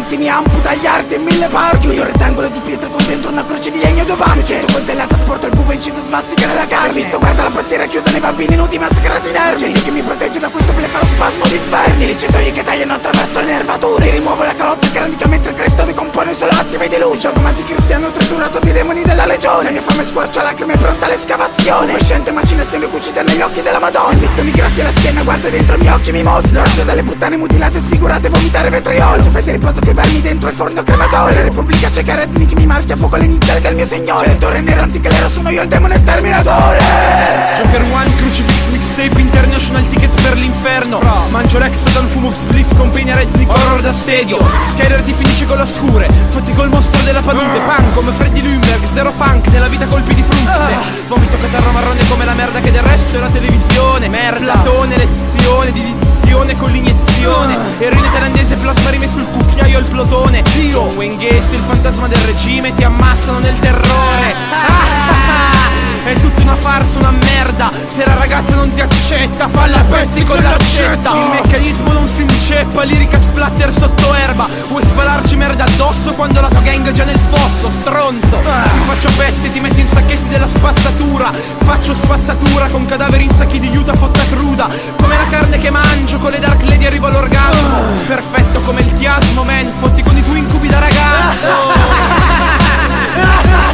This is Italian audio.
anzi mi amputa gli arti in 1000 parti. Io rettangolo di pietra con dentro una croce di legno 2 parti. 100 coltellata sporto il buco inciso svastica nella carne. Hai visto, guarda la pozziera chiusa nei bambini nudi massacrati inermi. C'è che mi protegge da questo blefarospasmo d'inferni. Lì ci sono che tagliano attraverso le nervature. Rimuovo la calotta granica mentre il Cristo decompone solo attimi di luce. Automati cristiano triturato di demoni della legione. La mia fame squarcia lacrime pronta all'escavazione. Cosciente macinazione cucita negli occhi della Madonna. Hai visto mi graffia la schiena, guarda dentro i miei occhi mi mostro. L'orcio delle puttane mutilate sfigurate vomitare vetriolo. Su fede riposo che vermi dentro il forno crematorio. La Repubblica Ceca Reznik mi marchia a fuoco l'iniziale del mio signore. Il torre nero anticlero sono io il demone sterminatore. Joker One, Crucifix, Mixtape, International Ticket per l'inferno. Mangio Lexodon, fumo spliff, compagnia Reznik, horror d'assedio. Skyler ti finisce con la scure, fatti col mostro della palude. Punk come Freddy Lumberg, zero funk, nella vita colpi di fruste. Vomito catarro marrone come la merda che del resto è la televisione. Merda, Platone, lezione di dizione con l'iniezione. Eroine thailandese, plasma rimesso il cucchiaio al plotone. John Wayne Gacy, il fantasma del regime, ti ammazzano nel terrore. È tutta una farsa, una merda. Se la ragazza non ti accetta, falla a pezzi con l'accetta. Il meccanismo non si inceppa, lirica splatter sotto erba. Vuoi spararci merda addosso quando la tua gang è già nel fosso, stronzo. Ti faccio pezzi, ti metti in sacchetti della spazzatura. Faccio spazzatura con cadaveri in sacchi di juta fotta cruda. Come la carne che mangio, con le Dark Lady arrivo all'orgasmo. Perfetto come il chiasmo, man, fotti con i tuoi incubi da ragazzo.